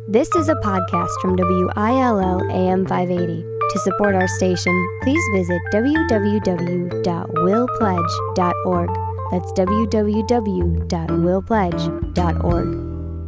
This is a podcast from WILL AM 580. To support our station, please visit www.willpledge.org. That's www.willpledge.org.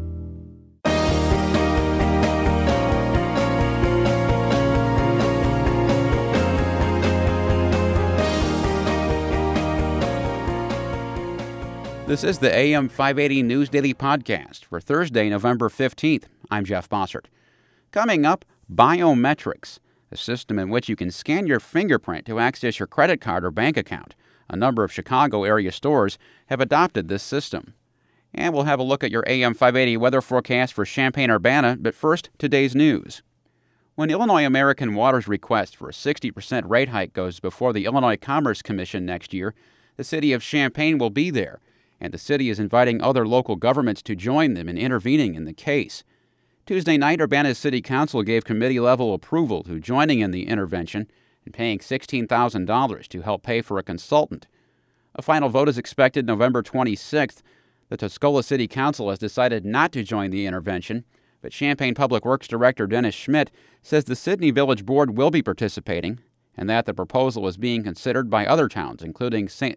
This is the AM 580 News Daily Podcast for Thursday, November 15th. I'm Jeff Bossert. Coming up, biometrics, a system in which you can scan your fingerprint to access your credit card or bank account. A number of Chicago area stores have adopted this system. And we'll have a look at your AM 580 weather forecast for Champaign-Urbana, but first, today's news. When Illinois American Water's request for a 60% rate hike goes before the Illinois Commerce Commission next year, the city of Champaign will be there, and the city is inviting other local governments to join them in intervening in the case. Tuesday night, Urbana's City Council gave committee-level approval to joining in the intervention and paying $16,000 to help pay for a consultant. A final vote is expected November 26th. The Tuscola City Council has decided not to join the intervention, but Champaign Public Works Director Dennis Schmidt says the Sidney Village Board will be participating and that the proposal is being considered by other towns, including Savoy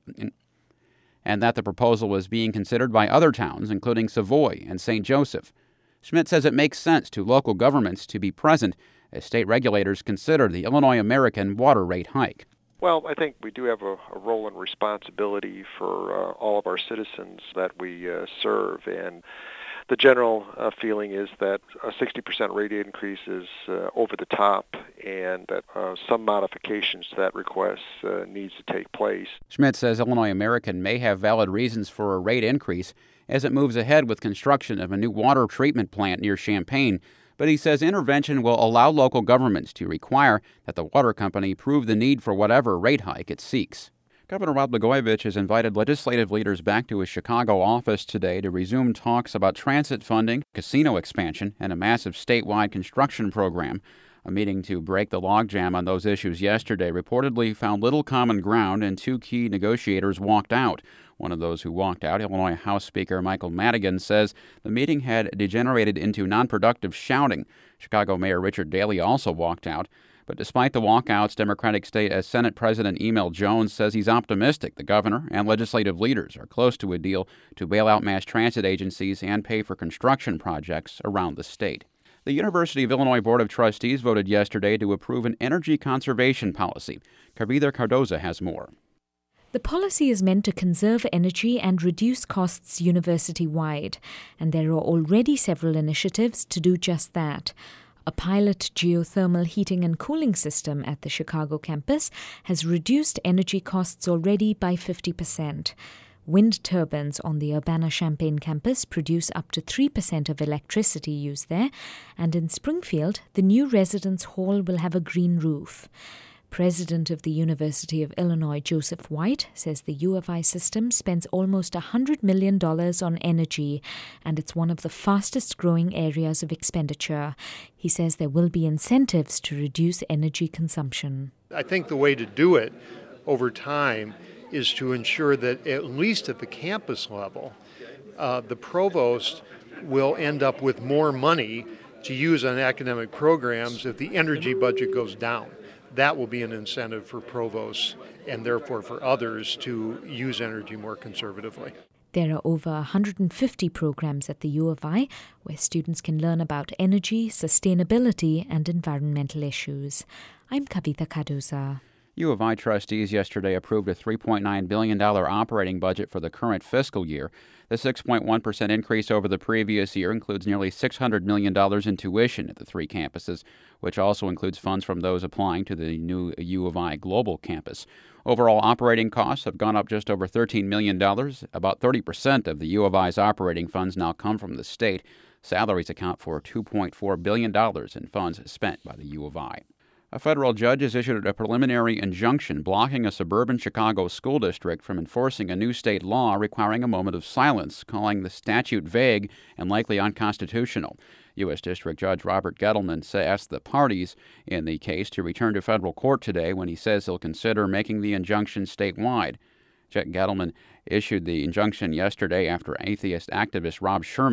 and St. Joseph. Schmidt says it makes sense to local governments to be present as state regulators consider the Illinois American water rate hike. Well, I think we do have a role and responsibility for all of our citizens that we serve, and the general feeling is that a 60% rate increase is over the top, and that some modifications to that request needs to take place. Schmidt says Illinois American may have valid reasons for a rate increase as it moves ahead with construction of a new water treatment plant near Champaign, but he says intervention will allow local governments to require that the water company prove the need for whatever rate hike it seeks. Governor Rod Blagojevich has invited legislative leaders back to his Chicago office today to resume talks about transit funding, casino expansion, and a massive statewide construction program. A meeting to break the logjam on those issues yesterday reportedly found little common ground, and two key negotiators walked out. One of those who walked out, Illinois House Speaker Michael Madigan, says the meeting had degenerated into non-productive shouting. Chicago Mayor Richard Daley also walked out. But despite the walkouts, Democratic Senate President Emil Jones says he's optimistic the governor and legislative leaders are close to a deal to bail out mass transit agencies and pay for construction projects around the state. The University of Illinois Board of Trustees voted yesterday to approve an energy conservation policy. Kavitha Cardoza has more. The policy is meant to conserve energy and reduce costs university-wide, and there are already several initiatives to do just that. A pilot geothermal heating and cooling system at the Chicago campus has reduced energy costs already by 50%. Wind turbines on the Urbana-Champaign campus produce up to 3% of electricity used there, and in Springfield, the new residence hall will have a green roof. President of the University of Illinois, Joseph White, says the U of I system spends almost $100 million on energy, and it's one of the fastest growing areas of expenditure. He says there will be incentives to reduce energy consumption. I think the way to do it over time is to ensure that at least at the campus level, the provost will end up with more money to use on academic programs if the energy budget goes down. That will be an incentive for provosts and therefore for others to use energy more conservatively. There are over 150 programs at the U of I where students can learn about energy, sustainability, and environmental issues. I'm Kavitha Cardoza. U of I trustees yesterday approved a $3.9 billion operating budget for the current fiscal year. The 6.1% increase over the previous year includes nearly $600 million in tuition at the three campuses, which also includes funds from those applying to the new U of I Global campus. Overall operating costs have gone up just over $13 million. About 30% of the U of I's operating funds now come from the state. Salaries account for $2.4 billion in funds spent by the U of I. A federal judge has issued a preliminary injunction blocking a suburban Chicago school district from enforcing a new state law requiring a moment of silence, calling the statute vague and likely unconstitutional. U.S. District Judge Robert Gettleman asked the parties in the case to return to federal court today when he says he'll consider making the injunction statewide. Judge Gettleman issued the injunction yesterday after atheist activist Rob Sherman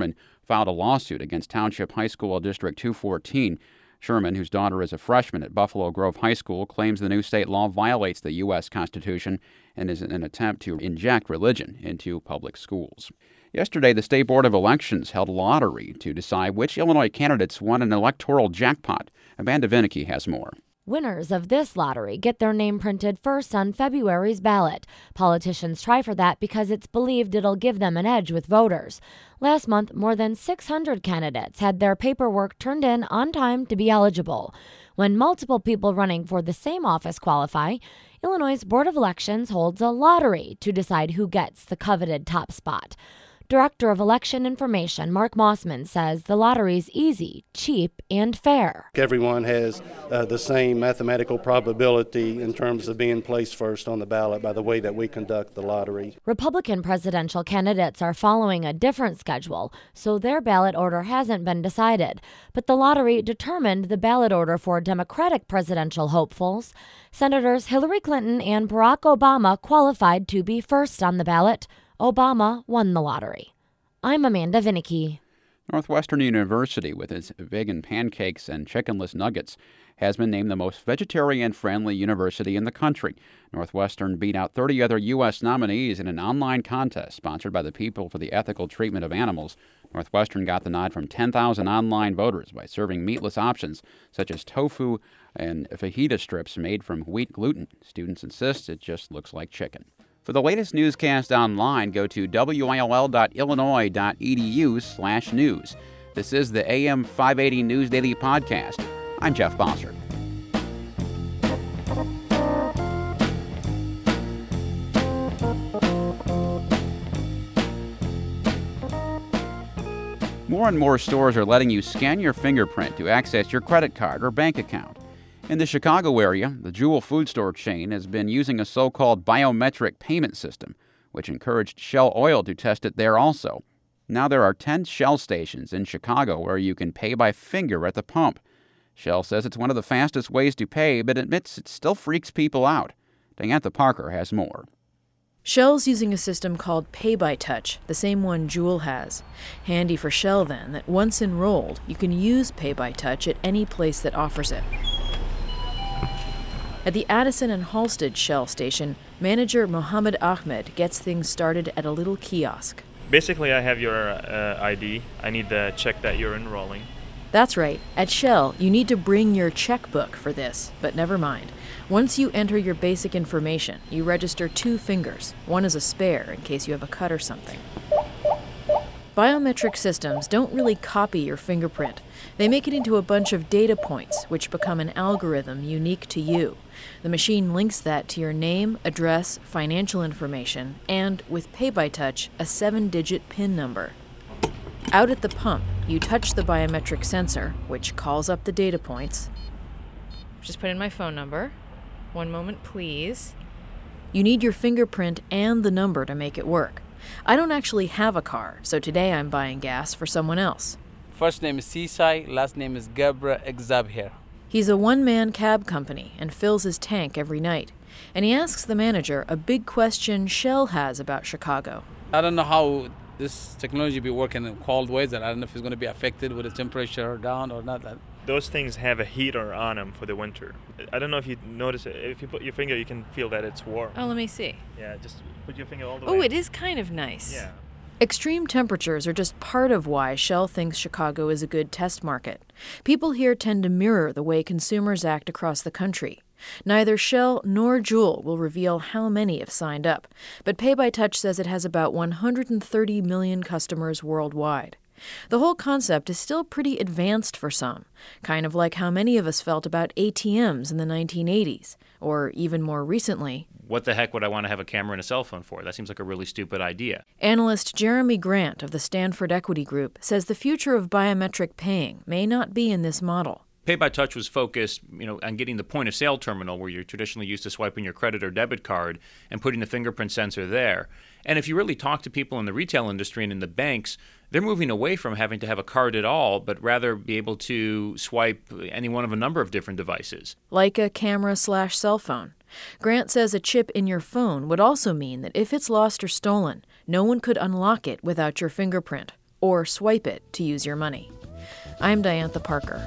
filed a lawsuit against Township High School District 214. Sherman, whose daughter is a freshman at Buffalo Grove High School, claims the new state law violates the U.S. Constitution and is an attempt to inject religion into public schools. Yesterday, the State Board of Elections held a lottery to decide which Illinois candidates won an electoral jackpot. Amanda Vinicky has more. Winners of this lottery get their name printed first on February's ballot. Politicians try for that because it's believed it'll give them an edge with voters. Last month, more than 600 candidates had their paperwork turned in on time to be eligible. When multiple people running for the same office qualify, Illinois' Board of Elections holds a lottery to decide who gets the coveted top spot. Director of Election Information Mark Mossman says the lottery's easy, cheap, and fair. Everyone has the same mathematical probability in terms of being placed first on the ballot by the way that we conduct the lottery. Republican presidential candidates are following a different schedule, so their ballot order hasn't been decided. But the lottery determined the ballot order for Democratic presidential hopefuls. Senators Hillary Clinton and Barack Obama qualified to be first on the ballot. Obama won the lottery. I'm Amanda Vinicky. Northwestern University, with its vegan pancakes and chickenless nuggets, has been named the most vegetarian-friendly university in the country. Northwestern beat out 30 other U.S. nominees in an online contest sponsored by the People for the Ethical Treatment of Animals. Northwestern got the nod from 10,000 online voters by serving meatless options such as tofu and fajita strips made from wheat gluten. Students insist it just looks like chicken. For the latest newscast online, go to will.illinois.edu/news. This is the AM 580 News Daily Podcast. I'm Jeff Bossert. More and more stores are letting you scan your fingerprint to access your credit card or bank account. In the Chicago area, the Jewel food store chain has been using a so-called biometric payment system, which encouraged Shell Oil to test it there also. Now there are 10 Shell stations in Chicago where you can pay by finger at the pump. Shell says it's one of the fastest ways to pay, but admits it still freaks people out. Diantha Parker has more. Shell's using a system called Pay by Touch, the same one Jewel has. Handy for Shell, then, that once enrolled, you can use Pay by Touch at any place that offers it. At the Addison and Halsted Shell station, manager Mohammed Ahmed gets things started at a little kiosk. Basically, I have your ID. I need to check that you're enrolling. That's right. At Shell, you need to bring your checkbook for this, but never mind. Once you enter your basic information, you register 2 fingers. One is a spare in case you have a cut or something. Biometric systems don't really copy your fingerprint. They make it into a bunch of data points, which become an algorithm unique to you. The machine links that to your name, address, financial information, and, with Pay by Touch, a 7-digit PIN number. Out at the pump, you touch the biometric sensor, which calls up the data points. Just put in my phone number. One moment, please. You need your fingerprint and the number to make it work. I don't actually have a car, so today I'm buying gas for someone else. First name is Sisai, last name is Gabra Exabher. He's a one-man cab company and fills his tank every night. And he asks the manager a big question Shell has about Chicago. I don't know how this technology be working in cold weather. I don't know if it's going to be affected with the temperature down or not. Those things have a heater on them for the winter. I don't know if you notice it. If you put your finger, you can feel that it's warm. Oh, let me see. Yeah, just put your finger all the way. Oh, it is kind of nice. Yeah. Extreme temperatures are just part of why Shell thinks Chicago is a good test market. People here tend to mirror the way consumers act across the country. Neither Shell nor Jewel will reveal how many have signed up, but Pay by Touch says it has about 130 million customers worldwide. The whole concept is still pretty advanced for some, kind of like how many of us felt about ATMs in the 1980s, or even more recently. What the heck would I want to have a camera and a cell phone for? That seems like a really stupid idea. Analyst Jeremy Grant of the Stanford Equity Group says the future of biometric paying may not be in this model. Pay by Touch was focused, on getting the point-of-sale terminal where you're traditionally used to swiping your credit or debit card and putting the fingerprint sensor there. And if you really talk to people in the retail industry and in the banks, they're moving away from having to have a card at all, but rather be able to swipe any one of a number of different devices. Like a camera/cell phone. Grant says a chip in your phone would also mean that if it's lost or stolen, no one could unlock it without your fingerprint. or swipe it to use your money. I'm Diantha Parker.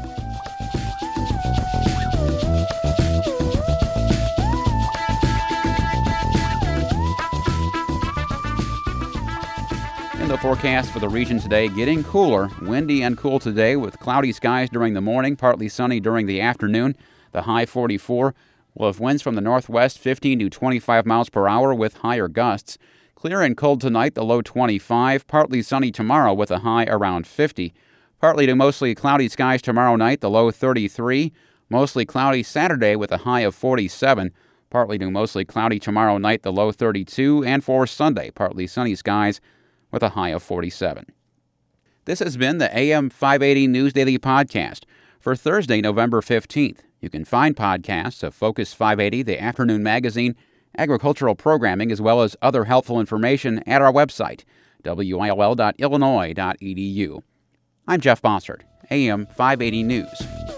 The forecast for the region today, getting cooler. Windy and cool today with cloudy skies during the morning, partly sunny during the afternoon. The high 44. We'll have winds from the northwest 15 to 25 miles per hour with higher gusts. Clear and cold tonight, the low 25. Partly sunny tomorrow with a high around 50. Partly to mostly cloudy skies tomorrow night, the low 33. Mostly cloudy Saturday with a high of 47. Partly to mostly cloudy tomorrow night, the low 32. And for Sunday, partly sunny skies with a high of 47. This has been the AM 580 News Daily Podcast for Thursday, November 15th. You can find podcasts of Focus 580, the afternoon magazine, agricultural programming, as well as other helpful information at our website, will.illinois.edu. I'm Jeff Bossert, AM 580 News.